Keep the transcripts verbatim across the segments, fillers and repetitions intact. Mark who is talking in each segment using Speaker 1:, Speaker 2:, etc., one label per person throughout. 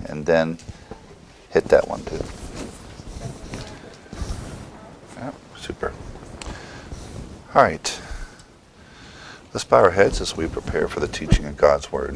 Speaker 1: and then hit that one too. Yep, super. All right. Let's bow our heads as we prepare for the teaching of God's Word.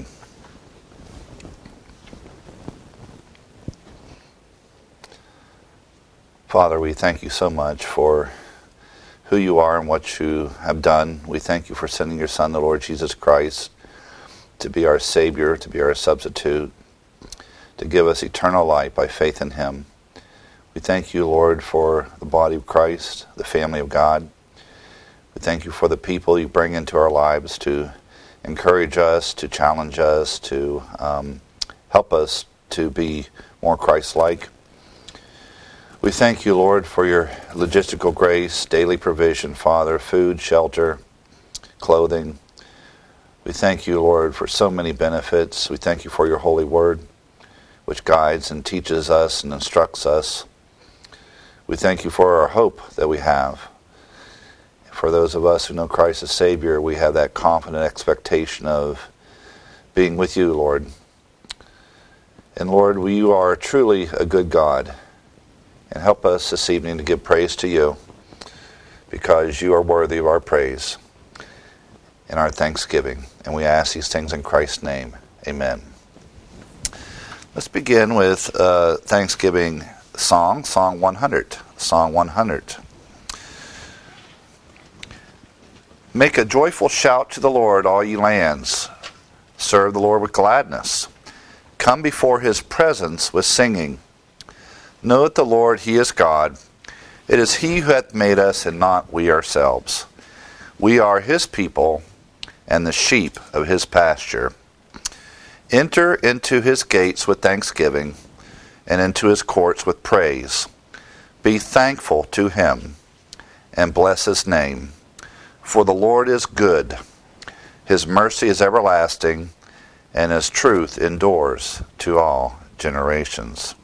Speaker 1: Father, we thank you so much for who you are and what you have done. We thank you for sending your Son, the Lord Jesus Christ, to be our Savior, to be our substitute, to give us eternal life by faith in him. We thank you, Lord, for the body of Christ, the family of God. We thank you for the people you bring into our lives to encourage us, to challenge us, to um, help us to be more Christ-like. We thank you, Lord, for your logistical grace, daily provision, Father, food, shelter, clothing. We thank you, Lord, for so many benefits. We thank you for your holy word, which guides and teaches us and instructs us. We thank you for our hope that we have. For those of us who know Christ as Savior, we have that confident expectation of being with you, Lord. And Lord, you are truly a good God. And help us this evening to give praise to you, because you are worthy of our praise and our thanksgiving. And we ask these things in Christ's name. Amen. Let's begin with uh, Thanksgiving song, Song one hundred. Song one hundred. Make a joyful shout to the Lord, all ye lands. Serve the Lord with gladness. Come before his presence with singing. Know that the Lord, he is God. It is he who hath made us, and not we ourselves. We are his people, and the sheep of his pasture. Enter into his gates with thanksgiving, and into his courts with praise. Be thankful to him, and bless his name. For the Lord is good. His mercy is everlasting, and his truth endures to all generations.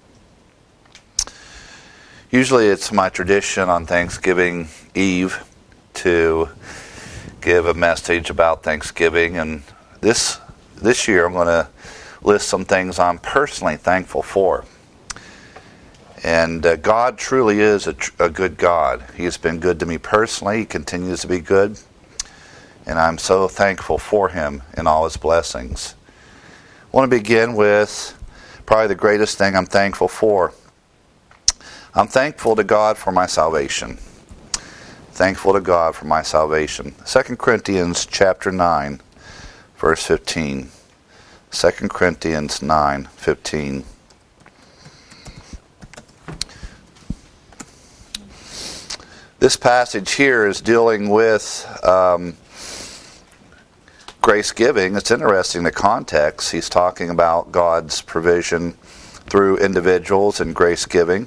Speaker 1: Usually it's my tradition on Thanksgiving Eve to give a message about Thanksgiving, and this this year I'm going to list some things I'm personally thankful for. And uh, God truly is a, a good God. He has been good to me personally. He continues to be good, and I'm so thankful for him and all his blessings. I want to begin with probably the greatest thing I'm thankful for. I'm thankful to God for my salvation. Thankful to God for my salvation. Second Corinthians chapter nine, verse fifteen. Second Corinthians nine, fifteen. This passage here is dealing with um, grace giving. It's interesting, the context. He's talking about God's provision through individuals and grace giving.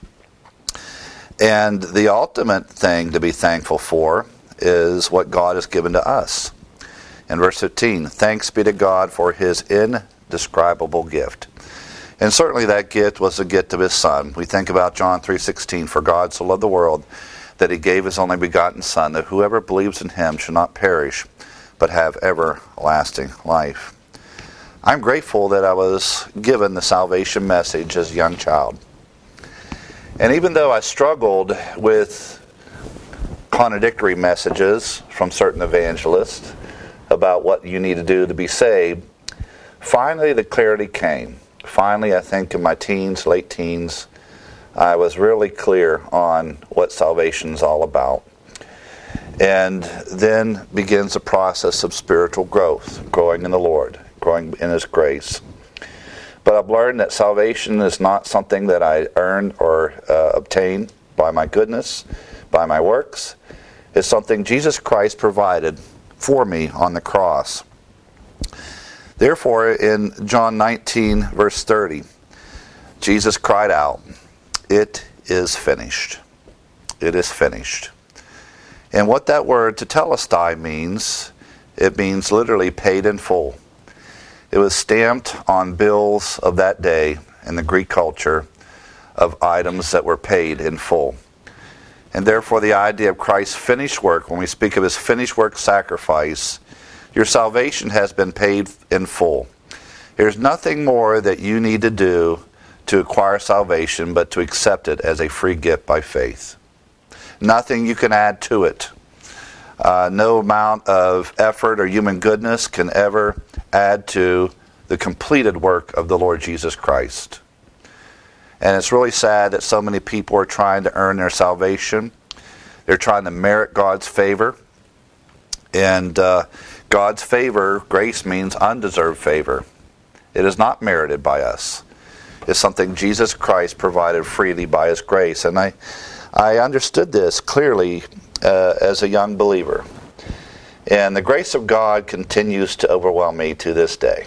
Speaker 1: And the ultimate thing to be thankful for is what God has given to us. In verse fifteen, thanks be to God for his indescribable gift. And certainly that gift was the gift of his Son. We think about John three sixteen, for God so loved the world that he gave his only begotten Son, that whoever believes in him shall not perish, but have everlasting life. I'm grateful that I was given the salvation message as a young child. And even though I struggled with contradictory messages from certain evangelists about what you need to do to be saved, finally the clarity came. Finally, I think in my teens, late teens, I was really clear on what salvation is all about. And then begins the process of spiritual growth, growing in the Lord, growing in his grace. But I've learned that salvation is not something that I earn or uh, obtain by my goodness, by my works. It's something Jesus Christ provided for me on the cross. Therefore, in John nineteen, verse thirty, Jesus cried out, "It is finished." It is finished. And what that word tetelestai means, it means literally paid in full. It was stamped on bills of that day in the Greek culture of items that were paid in full. And therefore the idea of Christ's finished work, when we speak of his finished work sacrifice, your salvation has been paid in full. There's nothing more that you need to do to acquire salvation but to accept it as a free gift by faith. Nothing you can add to it. Uh, no amount of effort or human goodness can ever add to the completed work of the Lord Jesus Christ. And it's really sad that so many people are trying to earn their salvation. They're trying to merit God's favor. And uh, God's favor, grace, means undeserved favor. It is not merited by us. It's something Jesus Christ provided freely by His grace. And I, I understood this clearly uh, as a young believer. And the grace of God continues to overwhelm me to this day.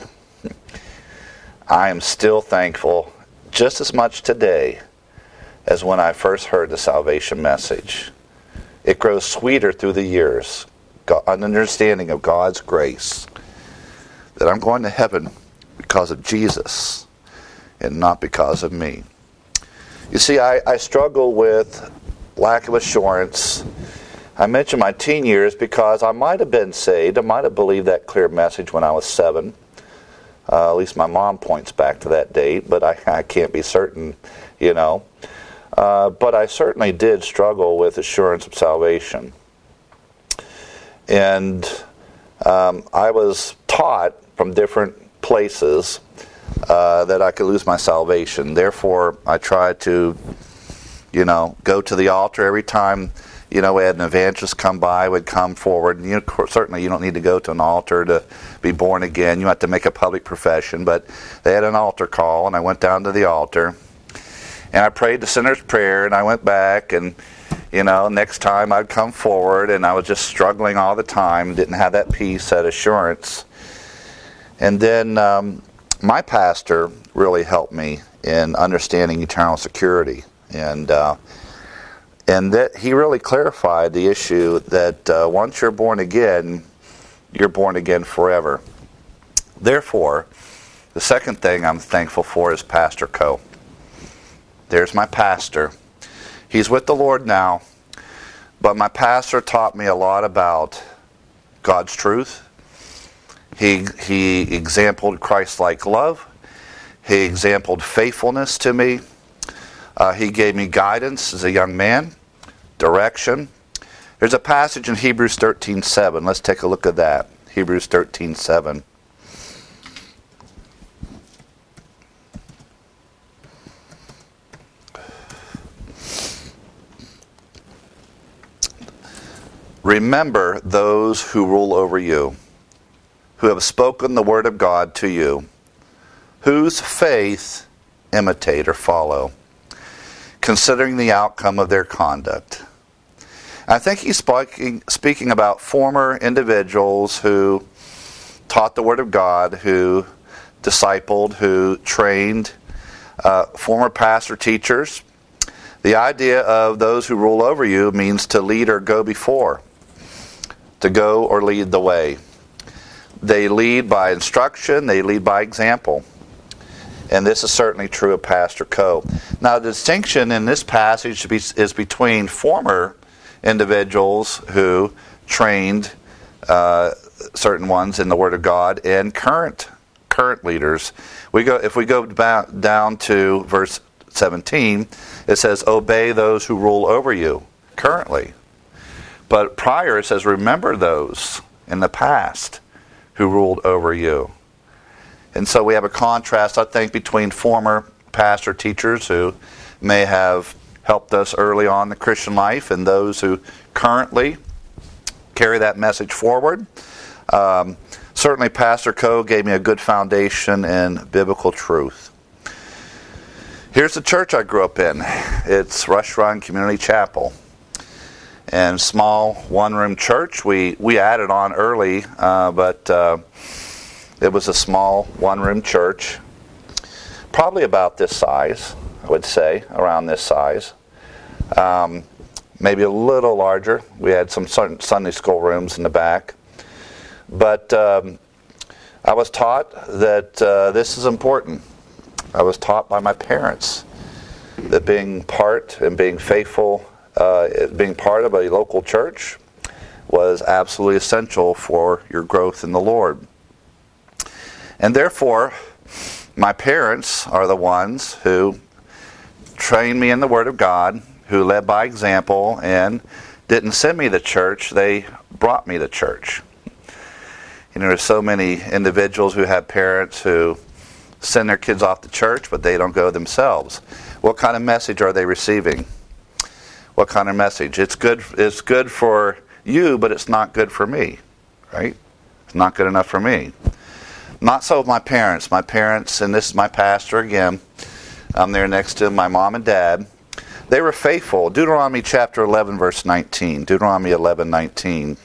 Speaker 1: I am still thankful just as much today as when I first heard the salvation message. It grows sweeter through the years, an understanding of God's grace, that I'm going to heaven because of Jesus and not because of me. You see, I, I struggle with lack of assurance. I mention my teen years because I might have been saved. I might have believed that clear message when I was seven. Uh, at least my mom points back to that date, but I, I can't be certain, you know. Uh, but I certainly did struggle with assurance of salvation. And um, I was taught from different places uh, that I could lose my salvation. Therefore, I tried to, you know, go to the altar every time, you know, we had an evangelist come by, would come forward. And you know, certainly you don't need to go to an altar to be born again. You have to make a public profession. But they had an altar call, and I went down to the altar. And I prayed the sinner's prayer, and I went back. And, you know, next time I'd come forward, and I was just struggling all the time. Didn't have that peace, that assurance. And then um, my pastor really helped me in understanding eternal security. And uh And that he really clarified the issue that uh, once you're born again, you're born again forever. Therefore, the second thing I'm thankful for is Pastor Coe. There's my pastor. He's with the Lord now, but my pastor taught me a lot about God's truth. He, he exampled Christ-like love. He exampled faithfulness to me. Uh, he gave me guidance as a young man, direction. There's a passage in Hebrews thirteen seven. Let's take a look at that. Hebrews thirteen seven. Remember those who rule over you, who have spoken the word of God to you, whose faith imitate or follow, considering the outcome of their conduct. I think he's speaking, speaking about former individuals who taught the Word of God, who discipled, who trained, uh, former pastor teachers. The idea of those who rule over you means to lead or go before, to go or lead the way. They lead by instruction, they lead by example. And this is certainly true of Pastor Coe. Now, the distinction in this passage is between former individuals who trained uh, certain ones in the Word of God and current current leaders. We go if we go down to verse seventeen, it says, "Obey those who rule over you currently." But prior it says, "Remember those in the past who ruled over you." And so we have a contrast, I think, between former pastor teachers who may have helped us early on in the Christian life and those who currently carry that message forward. Um, certainly Pastor Coe gave me a good foundation in biblical truth. Here's the church I grew up in. It's Rush Run Community Chapel. And small one-room church. We, we added on early, uh, but... Uh, It was a small one-room church, probably about this size, I would say, around this size. Um, maybe a little larger. We had some Sunday school rooms in the back. But um, I was taught that uh, this is important. I was taught by my parents that being part and being faithful, uh, being part of a local church was absolutely essential for your growth in the Lord. And therefore, My parents are the ones who trained me in the Word of God, who led by example and didn't send me to church, they brought me to church. You know, there's so many individuals who have parents who send their kids off to church, but they don't go themselves. What kind of message are they receiving? What kind of message? It's good, it's good for you, but it's not good for me, right? It's not good enough for me. Not so with my parents. My parents, and this is my pastor again, I'm there next to my mom and dad. They were faithful. Deuteronomy chapter eleven, verse nineteen. Deuteronomy eleven, nineteen.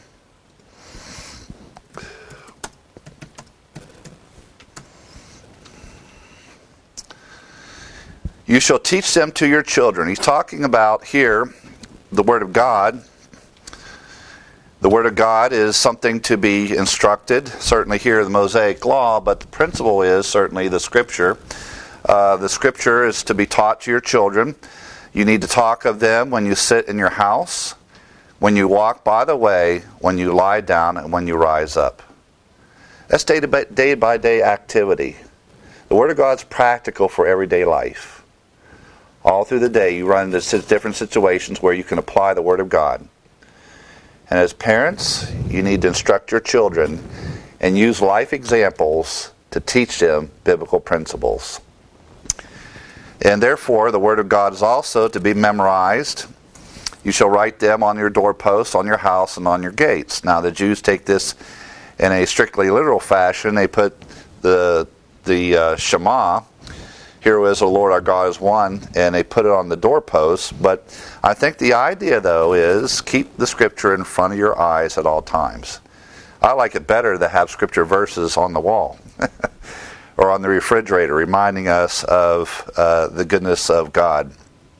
Speaker 1: You shall teach them to your children. He's talking about here the Word of God. The Word of God is something to be instructed, certainly here the Mosaic Law, but the principle is certainly the Scripture. Uh, the Scripture is to be taught to your children. You need to talk of them when you sit in your house, when you walk by the way, when you lie down, and when you rise up. That's day by day, by day activity. The Word of God's practical for everyday life. All through the day you run into different situations where you can apply the Word of God. And as parents, you need to instruct your children and use life examples to teach them biblical principles. And therefore, the Word of God is also to be memorized. You shall write them on your doorposts, on your house, and on your gates. Now, the Jews take this in a strictly literal fashion. They put the the uh, Shema, "Hear, is the Lord our God is one," and they put it on the doorposts. But I think the idea, though, is keep the Scripture in front of your eyes at all times. I like it better to have Scripture verses on the wall or on the refrigerator, reminding us of uh, the goodness of God.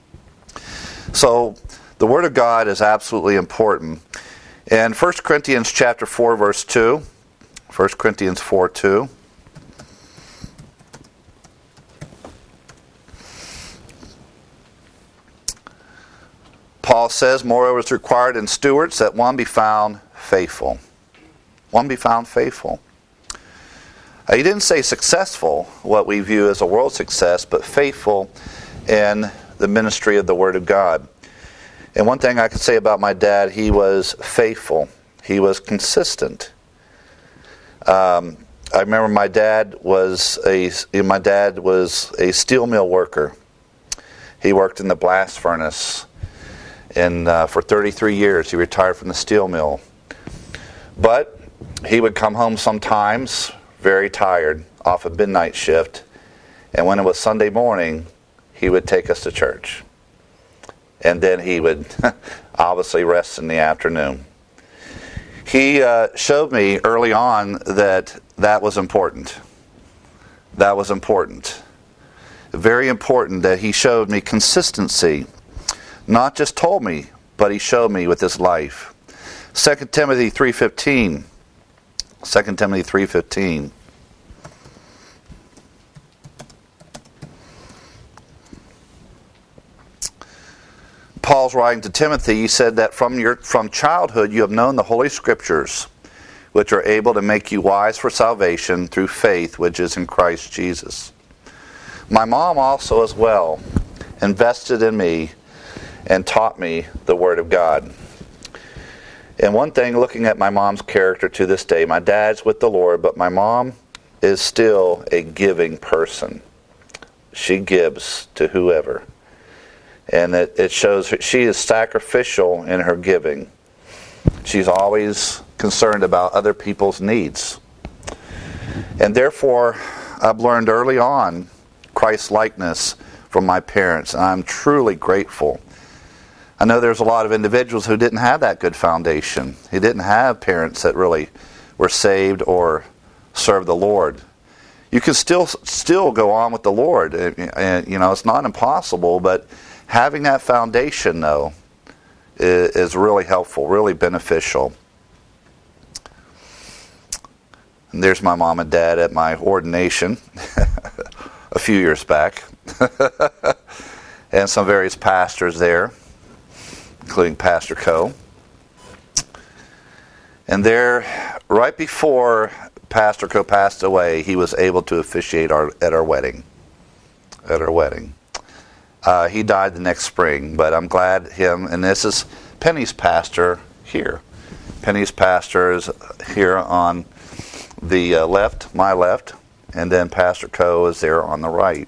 Speaker 1: So the Word of God is absolutely important. In First Corinthians chapter four, verse two, First Corinthians four, two, Paul says, "Moreover, it's required in stewards that one be found faithful." One be found faithful. Uh, he didn't say successful, what we view as a world success, but faithful in the ministry of the Word of God. And one thing I could say about my dad, he was faithful. He was consistent. Um, I remember my dad was a my dad was a steel mill worker. He worked in the blast furnace. And uh, for thirty-three years, he retired from the steel mill. But he would come home sometimes very tired off a midnight shift. And when it was Sunday morning, he would take us to church. And then he would obviously rest in the afternoon. He uh, showed me early on that that was important. That was important. Very important that he showed me consistency. Not just told me, but he showed me with his life. Second Timothy three fifteen. Second Timothy three fifteen. Paul's writing to Timothy. He said that from your from childhood you have known the Holy Scriptures, which are able to make you wise for salvation through faith which is in Christ Jesus. My mom also as well invested in me and taught me the Word of God. And one thing, looking at my mom's character to this day, my dad's with the Lord, but my mom is still a giving person. She gives to whoever. And it, it shows she is sacrificial in her giving. She's always concerned about other people's needs. And therefore, I've learned early on Christ-likeness from my parents, and I'm truly grateful. I know there's a lot of individuals who didn't have that good foundation. He didn't have parents that really were saved or served the Lord. You can still still go on with the Lord. And, you know, it's not impossible, but having that foundation, though, is, is really helpful, really beneficial. And there's my mom and dad at my ordination a few years back. And some various pastors there, including Pastor Coe. And there, right before Pastor Co passed away, he was able to officiate our at our wedding. At our wedding. Uh, he died the next spring, but I'm glad him, and this is Penny's pastor here. Penny's pastor is here on the uh, left, my left, and then Pastor Co is there on the right.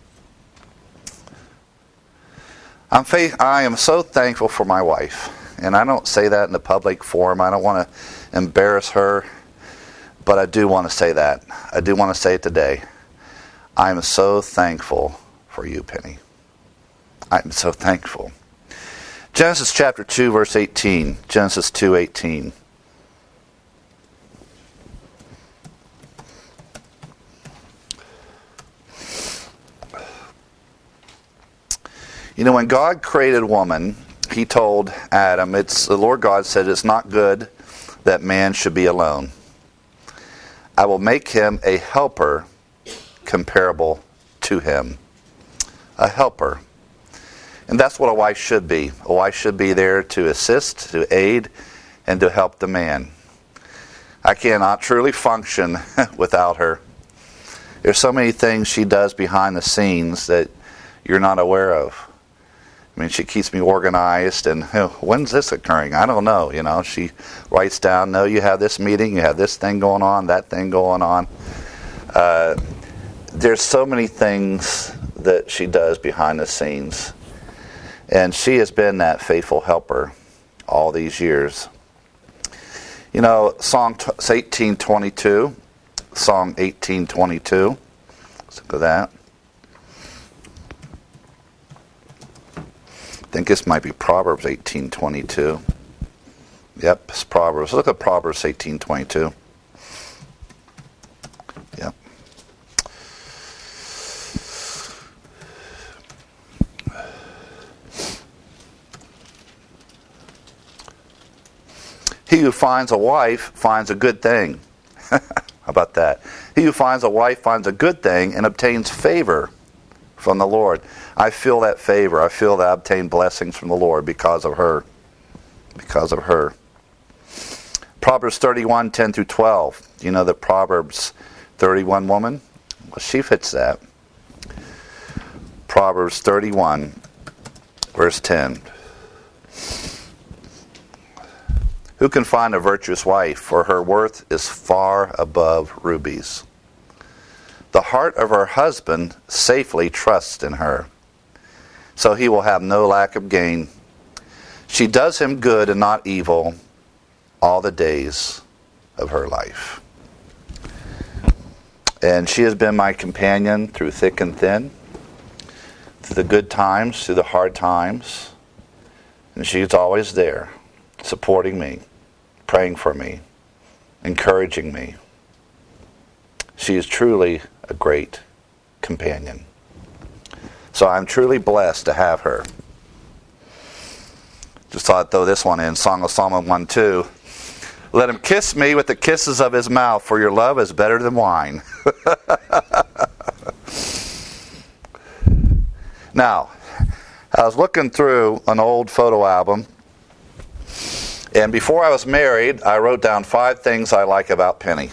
Speaker 1: I'm faith, I am so thankful for my wife, and I don't say that in the public forum. I don't want to embarrass her, but I do want to say that. I do want to say it today. I am so thankful for you, Penny. I'm so thankful. Genesis chapter two, verse eighteen. Genesis two eighteen. You know, when God created woman, he told Adam, it's the Lord God said, it's not good that man should be alone. I will make him a helper comparable to him. A helper. And that's what a wife should be. A wife should be there to assist, to aid, and to help the man. I cannot truly function without her. There's so many things she does behind the scenes that you're not aware of. I mean, she keeps me organized, and you know, when's this occurring? I don't know. You know, she writes down, no, you have this meeting, you have this thing going on, that thing going on. Uh, there's so many things that she does behind the scenes. And she has been that faithful helper all these years. You know, Psalm eighteen twenty-two. Psalm eighteen twenty-two. Let's look at that. I think this might be Proverbs eighteen twenty-two. Yep, it's Proverbs. Look at Proverbs eighteen twenty-two. Yep. He who finds a wife finds a good thing. How about that? He who finds a wife finds a good thing and obtains favor from the Lord. I feel that favor. I feel that I obtain blessings from the Lord because of her. Because of her. Proverbs thirty-one, ten through twelve. You know the Proverbs thirty-one woman? Well, she fits that. Proverbs thirty-one, verse ten. Who can find a virtuous wife? For her worth is far above rubies. The heart of her husband safely trusts in her, so he will have no lack of gain. She does him good and not evil all the days of her life. And she has been my companion through thick and thin, through the good times, through the hard times. And she's always there, supporting me, praying for me, encouraging me. She is truly a great companion. So I'm truly blessed to have her. Just thought I'd throw this one in. Song of Solomon one two. Let him kiss me with the kisses of his mouth, for your love is better than wine. Now, I was looking through an old photo album, and before I was married, I wrote down five things I like about Penny.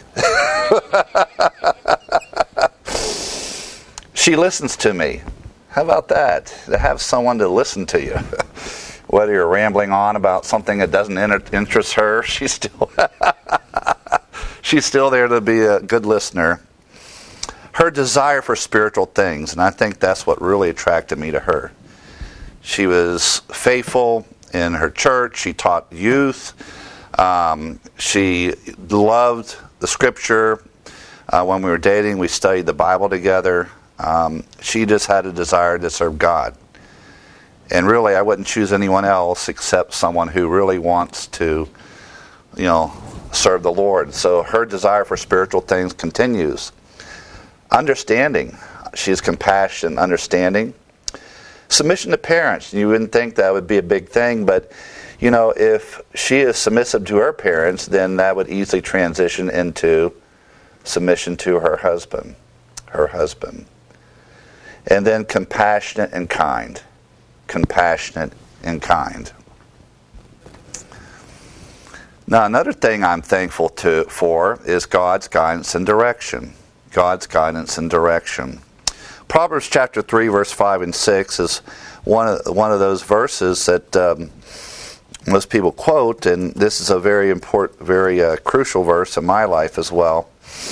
Speaker 1: She listens to me. How about that? To have someone to listen to you. Whether you're rambling on about something that doesn't inter- interest her, she's still she's still there to be a good listener. Her desire for spiritual things, and I think that's what really attracted me to her. She was faithful in her church. She taught youth. Um, she loved the Scripture. Uh, when we were dating, we studied the Bible together. Um, she just had a desire to serve God. And really, I wouldn't choose anyone else except someone who really wants to, you know, serve the Lord. So her desire for spiritual things continues. Understanding. She's compassionate, understanding. Submission to parents. You wouldn't think that would be a big thing, but, you know, if she is submissive to her parents, then that would easily transition into submission to her husband. Her husband. And then compassionate and kind. Compassionate and kind. Now, another thing I'm thankful to for is God's guidance and direction. God's guidance and direction. Proverbs chapter three, verse five and six is one of one of those verses that um, most people quote, and this is a very important, very uh, crucial verse in my life as well.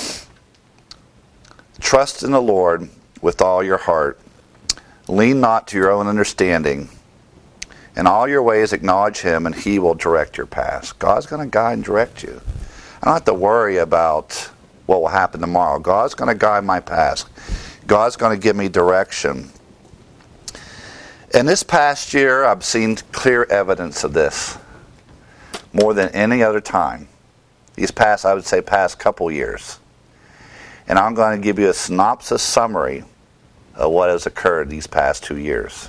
Speaker 1: Trust in the Lord with all your heart. Lean not to your own understanding. In all your ways acknowledge Him, and He will direct your paths. God's going to guide and direct you. I don't have to worry about what will happen tomorrow. God's going to guide my paths. God's going to give me direction. In this past year, I've seen clear evidence of this more than any other time. These past, I would say, past couple years. And I'm going to give you a synopsis summary of what has occurred these past two years.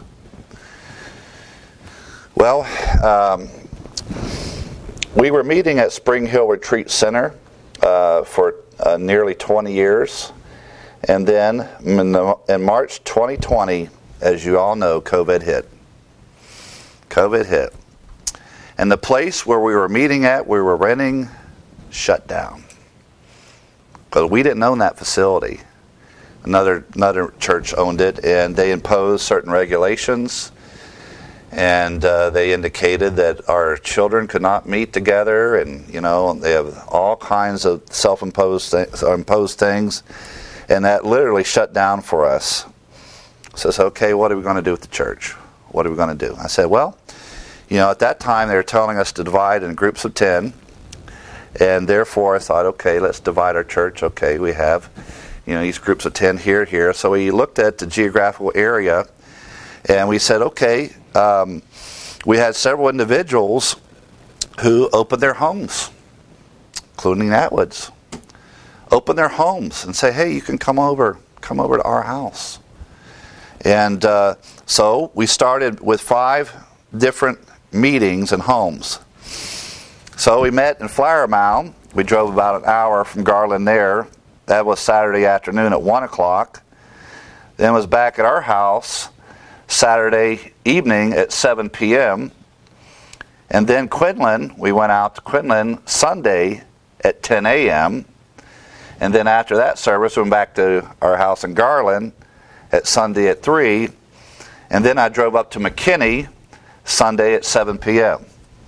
Speaker 1: Well, um, we were meeting at Spring Hill Retreat Center uh, for uh, nearly twenty years. And then in, the, in March twenty twenty, as you all know, COVID hit. COVID hit. And the place where we were meeting at, we were renting, shut down. Because we didn't own that facility. Another, another church owned it, and they imposed certain regulations. And uh, they indicated that our children could not meet together, and you know they have all kinds of self-imposed th- imposed things, and that literally shut down for us. Says, okay, what are we going to do with the church? What are we going to do? I said, well, you know, at that time they were telling us to divide in groups of ten, and therefore I thought, okay, let's divide our church. Okay, we have, you know, these groups of ten here, here. So we looked at the geographical area, and we said, okay. Um, we had several individuals who opened their homes, including Atwoods, open their homes and say, hey, you can come over, come over to our house. And uh, so we started with five different meetings and homes. So we met in Flower Mound. We drove about an hour from Garland there. That was Saturday afternoon at one o'clock. Then was back at our house Saturday evening at seven p.m. And then Quinlan, we went out to Quinlan Sunday at ten a.m. And then after that service, we went back to our house in Garland at Sunday at three. And then I drove up to McKinney Sunday at seven p.m.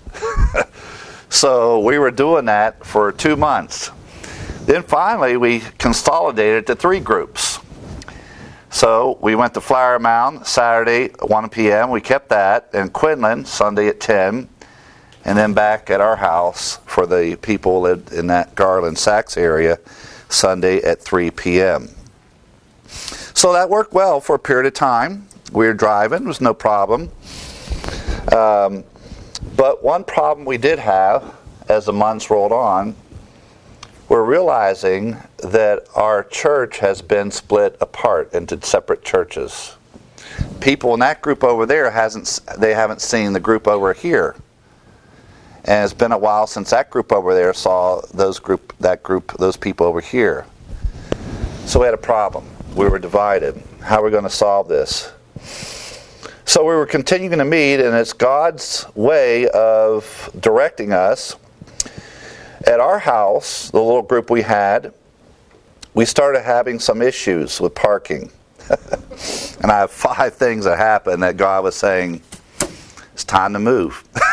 Speaker 1: So we were doing that for two months. Then finally, we consolidated to three groups. So we went to Flower Mound Saturday at one p.m. We kept that. And Quinlan Sunday at ten. And then back at our house for the people who lived in that Garland, Sachs area Sunday at three p.m. So that worked well for a period of time. We were driving. There was no problem. Um, but one problem we did have as the months rolled on, we're realizing that our church has been split apart into separate churches. People in that group over there hasn't they haven't seen the group over here, and it's been a while since that group over there saw those group that group those people over here. So we had a problem. We were divided. How are we going to solve this? So we were continuing to meet, and it's God's way of directing us. At our house, the little group we had, we started having some issues with parking. And I have five things that happened that God was saying, it's time to move.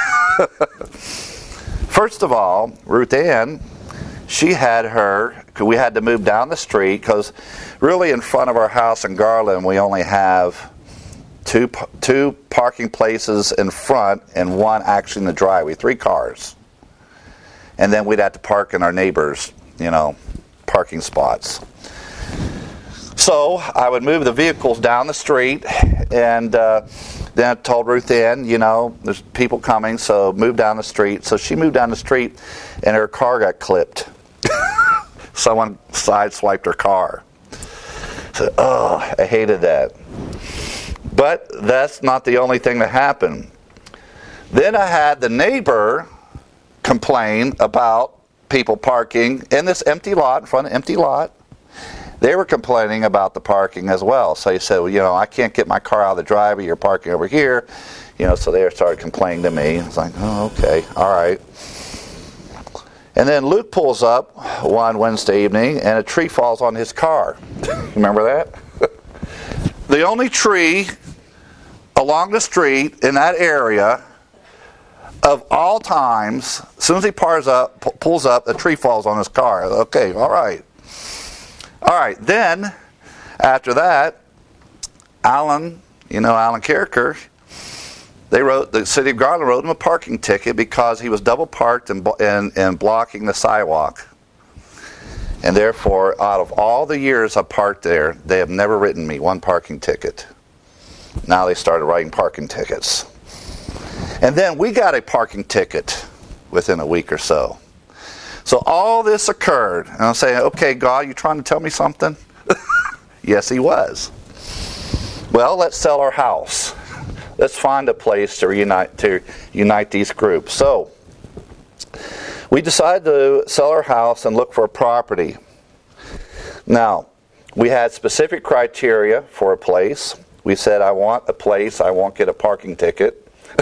Speaker 1: First of all, Ruth Ann, she had her, we had to move down the street because really in front of our house in Garland, we only have two two parking places in front and one actually in the driveway, three cars. And then we'd have to park in our neighbors', you know, parking spots. So I would move the vehicles down the street, and uh, then I told Ruth Ann, you know, there's people coming, so move down the street. So she moved down the street, and her car got clipped. Someone sideswiped her car. So, oh, I hated that. But that's not the only thing that happened. Then I had the neighbor complain about people parking in this empty lot, in front of an empty lot. They were complaining about the parking as well. So he said, well, you know, I can't get my car out of the driveway, you're parking over here. You know, so they started complaining to me. I was like, oh, okay, all right. And then Luke pulls up one Wednesday evening, and a tree falls on his car. Remember that? The only tree along the street in that area of all times, as soon as he pars up, pu- pulls up, a tree falls on his car. Okay, all right. All right, then, after that, Alan, you know Alan Carricker, they wrote, the city of Garland wrote him a parking ticket because he was double parked and, and, and blocking the sidewalk. And therefore, out of all the years I've parked there, they have never written me one parking ticket. Now they started writing parking tickets. And then we got a parking ticket within a week or so. So all this occurred. And I'm saying, okay, God, you trying to tell me something? Yes, he was. Well, let's sell our house. Let's find a place to reunite to unite these groups. So we decided to sell our house and look for a property. Now, we had specific criteria for a place. We said, I want a place, I won't get a parking ticket.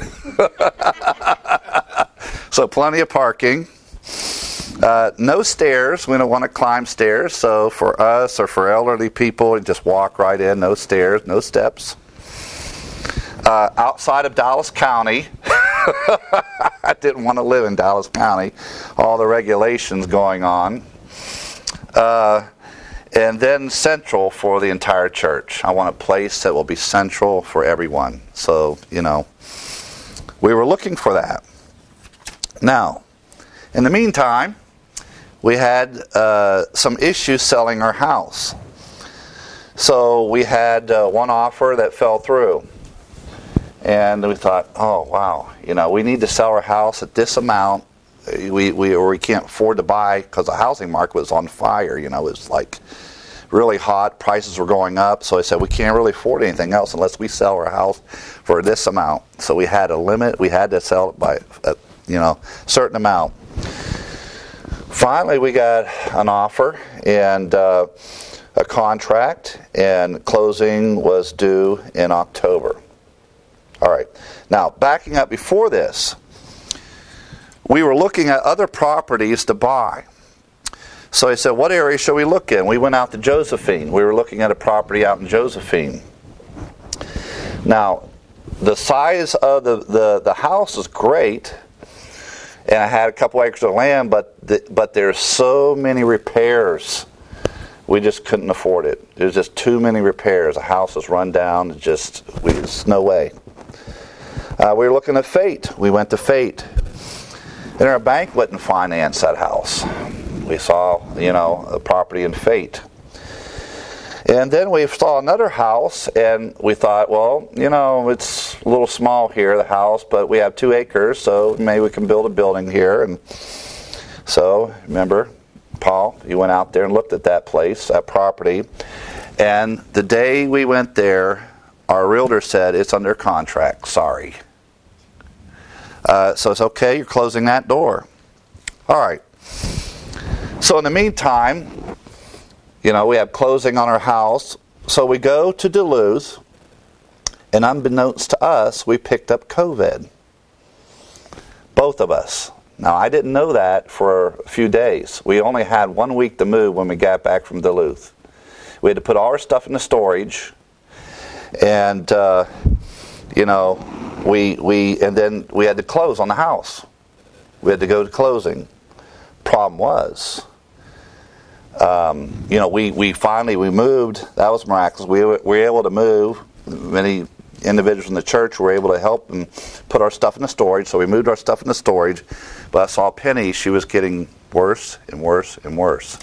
Speaker 1: So plenty of parking. Uh, no stairs. We don't want to climb stairs. So for us or for elderly people, just walk right in. No stairs, no steps. Uh, outside of Dallas County. I didn't want to live in Dallas County. All the regulations going on. Uh, and then central for the entire church. I want a place that will be central for everyone. So, you know, we were looking for that. Now, in the meantime, we had uh, some issues selling our house. So we had uh, one offer that fell through. And we thought, oh, wow, you know, we need to sell our house at this amount. We we or we can't afford to buy because the housing market was on fire. You know, it was like really hot. Prices were going up. So I said, we can't really afford anything else unless we sell our house for this amount. So we had a limit. We had to sell it by a, you know, certain amount. Finally, we got an offer and uh, a contract, and closing was due in October. All right. Now, backing up before this, we were looking at other properties to buy. So I said, what area should we look in? We went out to Josephine. We were looking at a property out in Josephine. Now, the size of the, the, the house is great, and I had a couple acres of land, but the, but there's so many repairs. We just couldn't afford it. There's just too many repairs. The house is run down. It just, we, there's no way. Uh, we were looking at Fate. We went to Fate. And our bank wouldn't finance that house. We saw, you know, a property in Fate. And then we saw another house, and we thought, well, you know, it's a little small here, the house, but we have two acres, so maybe we can build a building here. And so, remember, Paul, you went out there and looked at that place, that property. And the day we went there, our realtor said, it's under contract, sorry. Uh, so it's okay, you're closing that door. All right. So in the meantime, you know, we have closing on our house. So we go to Duluth, and unbeknownst to us, we picked up COVID. Both of us. Now, I didn't know that for a few days. We only had one week to move when we got back from Duluth. We had to put all our stuff in the storage. And, uh, you know, we we and then we had to close on the house. We had to go to closing. Problem was, um, you know, we, we finally, we moved. That was miraculous. We were, we were able to move. Many individuals in the church were able to help and put our stuff in the storage. So we moved our stuff in the storage. But I saw Penny, she was getting worse and worse and worse.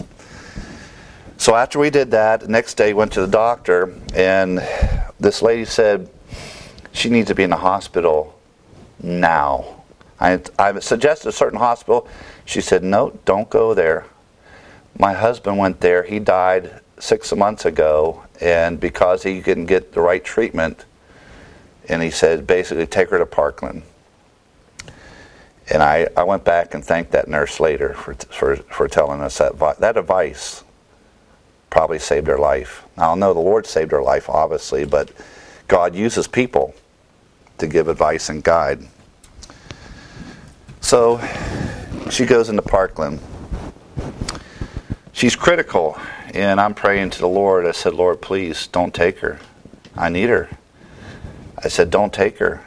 Speaker 1: So after we did that, the next day went to the doctor, and this lady said she needs to be in the hospital now. I, I suggested a certain hospital. She said, no, don't go there. My husband went there. He died six months ago, and because he couldn't get the right treatment, and he said, basically, take her to Parkland. And I, I went back and thanked that nurse later for for, for telling us that. That advice probably saved her life. Now, I know the Lord saved her life, obviously, but God uses people to give advice and guide. So, she goes into Parkland. She's critical, and I'm praying to the Lord. I said, Lord, please don't take her. I need her. I said, don't take her.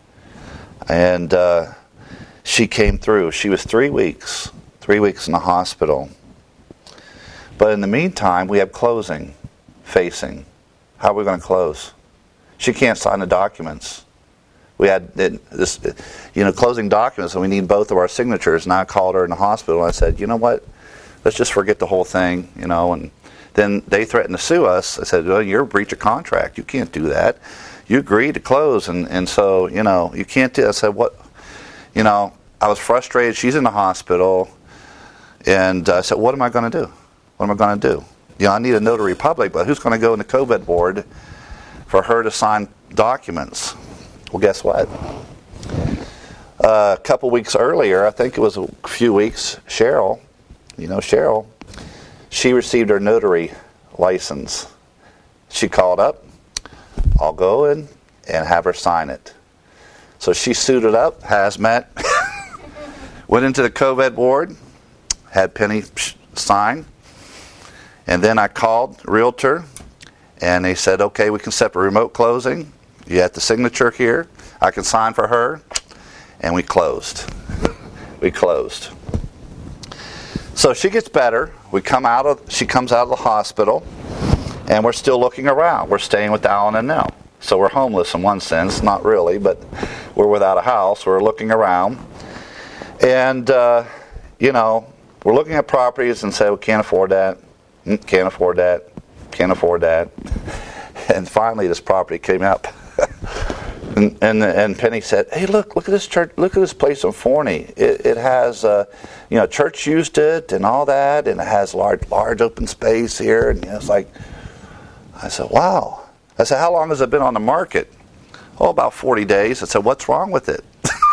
Speaker 1: And uh, she came through. She was three weeks, three weeks in the hospital. But in the meantime, we have closing facing. How are we going to close? She can't sign the documents. We had this, you know, closing documents, and we need both of our signatures. And I called her in the hospital, and I said, you know what? Let's just forget the whole thing, you know. And then they threatened to sue us. I said, well, you're a breach of contract. You can't do that. You agreed to close, and, and so, you know, you can't do it. I said, what? You know, I was frustrated. She's in the hospital. And I said, what am I going to do? What am I going to do? You know, I need a notary public, but who's going to go in the COVID board for her to sign documents? Well, guess what? Uh, a couple weeks earlier, I think it was a few weeks, Cheryl, you know Cheryl, she received her notary license. She called up, I'll go in and have her sign it. So she suited up, hazmat, went into the COVID board, had Penny sign, and then I called Realtor, and they said, okay, we can set a remote closing. You have the signature here. I can sign for her. And we closed. We closed. So she gets better. We come out of. She comes out of the hospital, and we're still looking around. We're staying with Alan and Nell. So we're homeless in one sense, not really, but we're without a house. We're looking around, and uh, you know, we're looking at properties and say, we can't afford that. Can't afford that. Can't afford that. And finally, this property came up. and, and and Penny said, "Hey, look! Look at this church! Look at this place in Forney. It, it has, uh, you know, church used it and all that, and it has large, large open space here." And you know, it's like, I said, "Wow!" I said, "How long has it been on the market?" "Oh, about forty days." I said, "What's wrong with it?"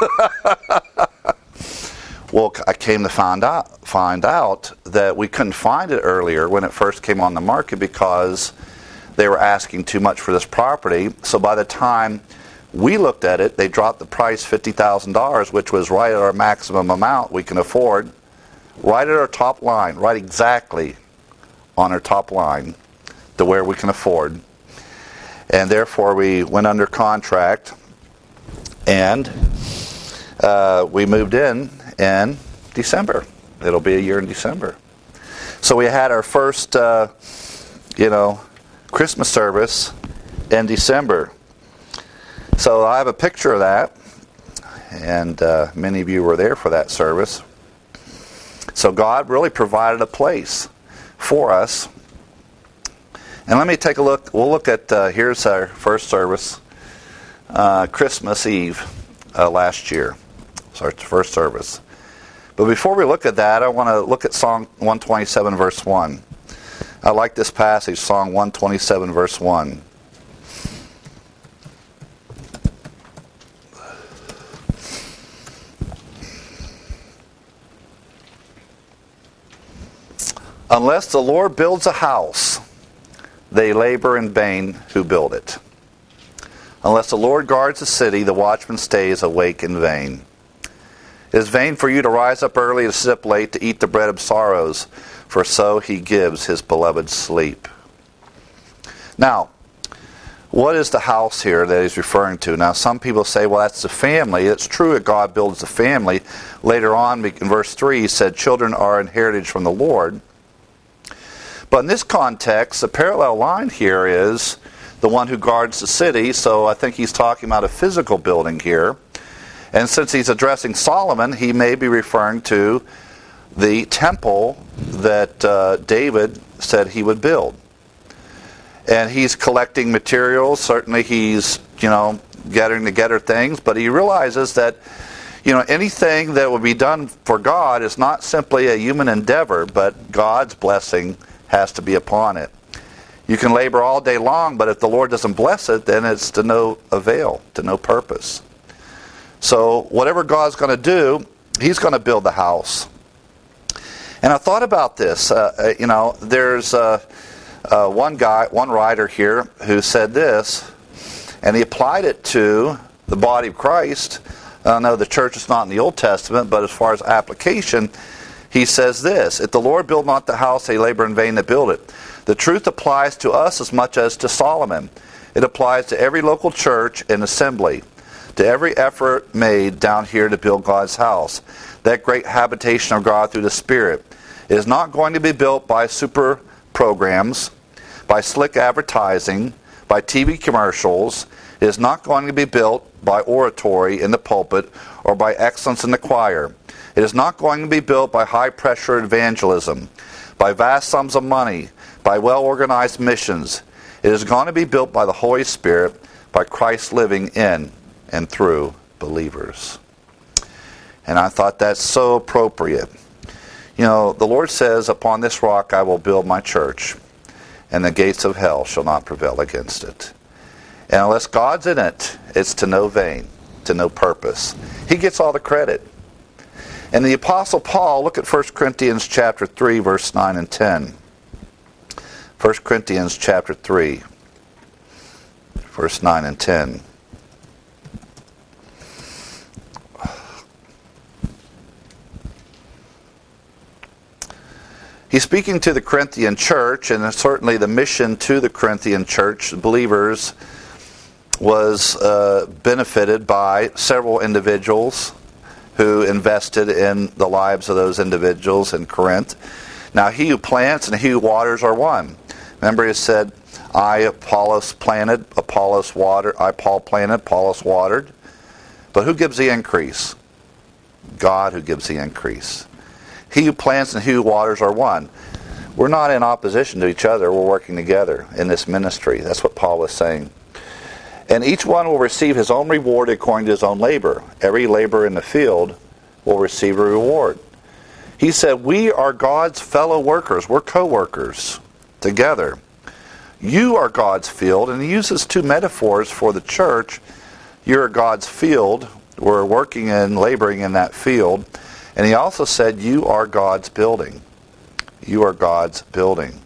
Speaker 1: Well, I came to find out find out that we couldn't find it earlier when it first came on the market because they were asking too much for this property. So by the time we looked at it, they dropped the price fifty thousand dollars, which was right at our maximum amount we can afford, right at our top line, right exactly on our top line to where we can afford. And therefore we went under contract, and uh, we moved in in December. It'll be a year in December. So we had our first, uh, you know, Christmas service in December. So I have a picture of that, and uh, many of you were there for that service. So God really provided a place for us. And let me take a look. We'll look at, uh, here's our first service, uh, Christmas Eve uh, last year. So our first service. But before we look at that, I want to look at Psalm one twenty-seven, verse one. I like this passage, Psalm one twenty-seven, verse one. Unless the Lord builds a house, they labor in vain who build it. Unless the Lord guards the city, the watchman stays awake in vain. It is vain for you to rise up early and sit up late to eat the bread of sorrows, for so he gives his beloved sleep. Now, what is the house here that he's referring to? Now, some people say, well, that's the family. It's true that God builds the family. Later on, in verse three, he said, children are an heritage from the Lord. But in this context, the parallel line here is the one who guards the city. So I think he's talking about a physical building here. And since he's addressing Solomon, he may be referring to the temple that uh, David said he would build. And he's collecting materials. Certainly he's, you know, gathering together things. But he realizes that, you know, anything that will be done for God is not simply a human endeavor, but God's blessing has to be upon it. You can labor all day long, but if the Lord doesn't bless it, then it's to no avail, to no purpose. So whatever God's going to do, he's going to build the house. And I thought about this. Uh, you know, there's uh, uh, one guy, one writer here who said this, and he applied it to the body of Christ. Uh, no, the church is not in the Old Testament, but as far as application, he says this, if the Lord build not the house, they labor in vain that build it. The truth applies to us as much as to Solomon. It applies to every local church and assembly, to every effort made down here to build God's house, that great habitation of God through the Spirit. It is not going to be built by super programs, by slick advertising, by T V commercials. It is not going to be built by oratory in the pulpit or by excellence in the choir. It is not going to be built by high-pressure evangelism, by vast sums of money, by well-organized missions. It is going to be built by the Holy Spirit, by Christ living in and through believers. And I thought that's so appropriate. You know, the Lord says, upon this rock I will build my church, and the gates of hell shall not prevail against it. And unless God's in it, it's to no vain, to no purpose. He gets all the credit. And the Apostle Paul, look at First Corinthians chapter three, verse nine and ten. First Corinthians chapter three, verse nine and ten. He's speaking to the Corinthian church, and certainly the mission to the Corinthian church, believers, was uh, benefited by several individuals who invested in the lives of those individuals in Corinth. Now, he who plants and he who waters are one. Remember, he said, I, Apollos, planted, Apollos watered, I, Paul, planted, Apollos watered. But who gives the increase? God who gives the increase. He who plants and he who waters are one. We're not in opposition to each other. We're working together in this ministry. That's what Paul was saying. And each one will receive his own reward according to his own labor. Every laborer in the field will receive a reward. He said, we are God's fellow workers. We're co-workers together. You are God's field. And he uses two metaphors for the church. You're God's field. We're working and laboring in that field. And he also said, you are God's building. You are God's building.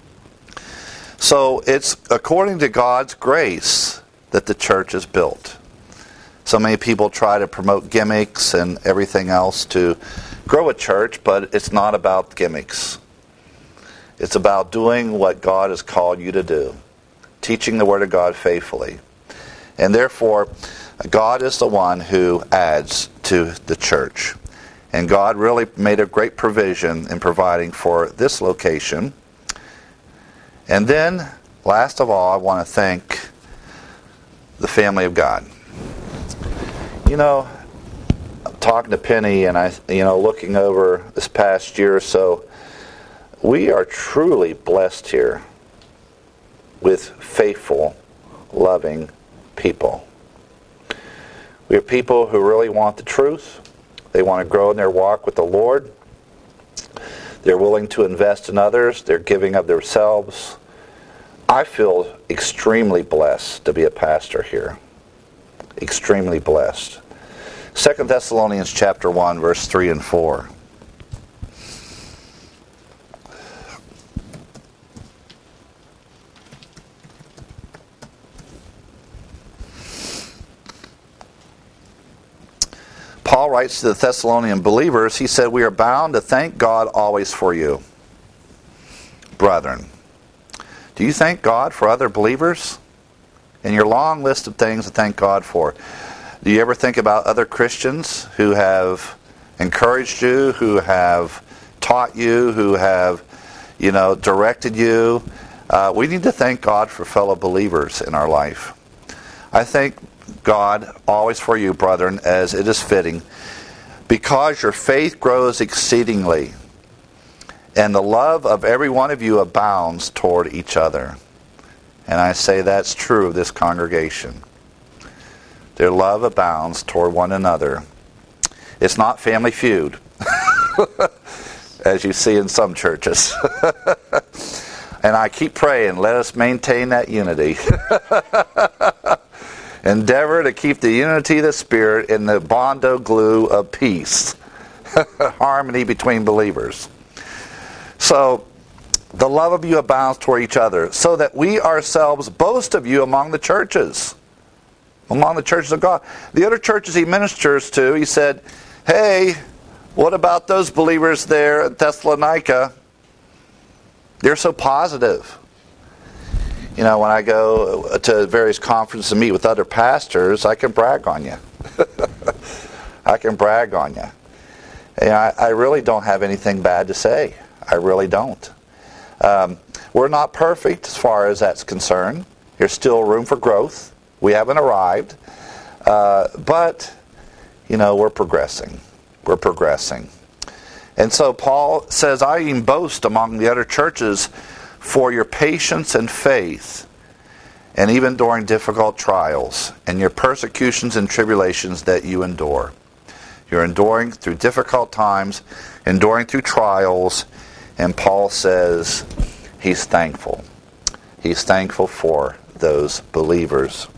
Speaker 1: So it's according to God's grace that the church is built. So many people try to promote gimmicks and everything else to grow a church, but it's not about gimmicks. It's about doing what God has called you to do, teaching the Word of God faithfully. And therefore, God is the one who adds to the church. And God really made a great provision in providing for this location. And then, last of all, I want to thank the family of God. You know, I'm talking to Penny and I, you know, looking over this past year or so, we are truly blessed here with faithful, loving people. We are people who really want the truth. They want to grow in their walk with the Lord. They're willing to invest in others. They're giving of themselves. I feel extremely blessed to be a pastor here. Extremely blessed. Second Thessalonians chapter one, verse three and four. Paul writes to the Thessalonian believers, he said, we are bound to thank God always for you, brethren. Do you thank God for other believers? In your long list of things to thank God for, do you ever think about other Christians who have encouraged you, who have taught you, who have, you know, directed you? Uh, we need to thank God for fellow believers in our life. I thank God always for you, brethren, as it is fitting, because your faith grows exceedingly, and the love of every one of you abounds toward each other. And I say that's true of this congregation. Their love abounds toward one another. It's not Family Feud, as you see in some churches. And I keep praying, let us maintain that unity. Endeavor to keep the unity of the Spirit in the bondo glue of peace. Harmony between believers. So, the love of you abounds toward each other, so that we ourselves boast of you among the churches. among the churches of God. The other churches he ministers to, he said, hey, what about those believers there at Thessalonica? They're so positive. You know, when I go to various conferences and meet with other pastors, I can brag on you. I can brag on you. And I, I really don't have anything bad to say. I really don't. Um, we're not perfect as far as that's concerned. There's still room for growth. We haven't arrived. Uh, but, you know, we're progressing. We're progressing. And so Paul says, I even boast among the other churches for your patience and faith, and even during difficult trials, and your persecutions and tribulations that you endure. You're enduring through difficult times, enduring through trials, and Paul says he's thankful. He's thankful for those believers.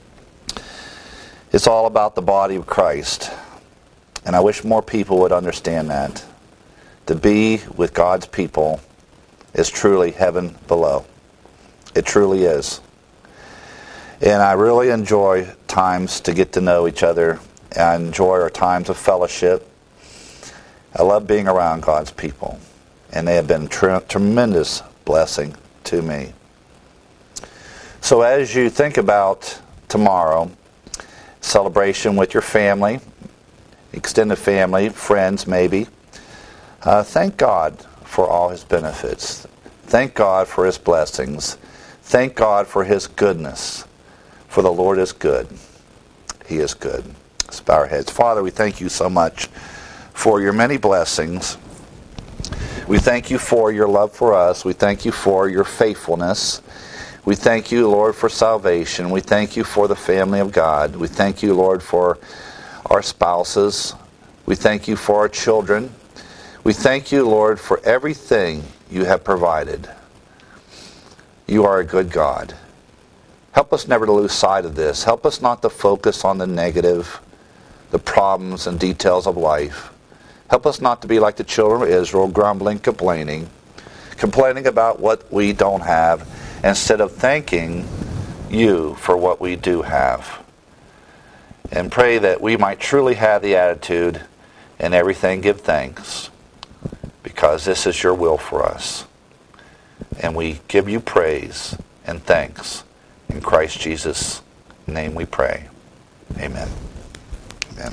Speaker 1: It's all about the body of Christ. And I wish more people would understand that. To be with God's people is truly heaven below. It truly is. And I really enjoy times to get to know each other. I enjoy our times of fellowship. I love being around God's people. And they have been tre- tremendous blessing to me. So as you think about tomorrow, celebration with your family, extended family, friends maybe, uh, thank God for all His benefits. Thank God for His blessings. Thank God for His goodness. For the Lord is good. He is good. Let's bow our heads. Father, we thank you so much for your many blessings. We thank you for your love for us. We thank you for your faithfulness. We thank you, Lord, for salvation. We thank you for the family of God. We thank you, Lord, for our spouses. We thank you for our children. We thank you, Lord, for everything you have provided. You are a good God. Help us never to lose sight of this. Help us not to focus on the negative, the problems and details of life. Help us not to be like the children of Israel, grumbling, complaining, complaining about what we don't have, instead of thanking you for what we do have. And pray that we might truly have the attitude, in everything give thanks, because this is your will for us. And we give you praise and thanks. In Christ Jesus' name we pray. Amen. Amen.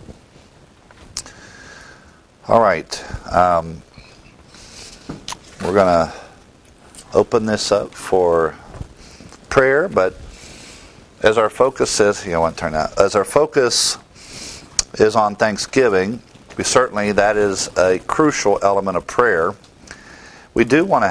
Speaker 1: All right. Um, we're going to open this up for prayer, but as our focus is, you know, I want to turn out. As our focus is on Thanksgiving, we certainly, that is a crucial element of prayer. We do want to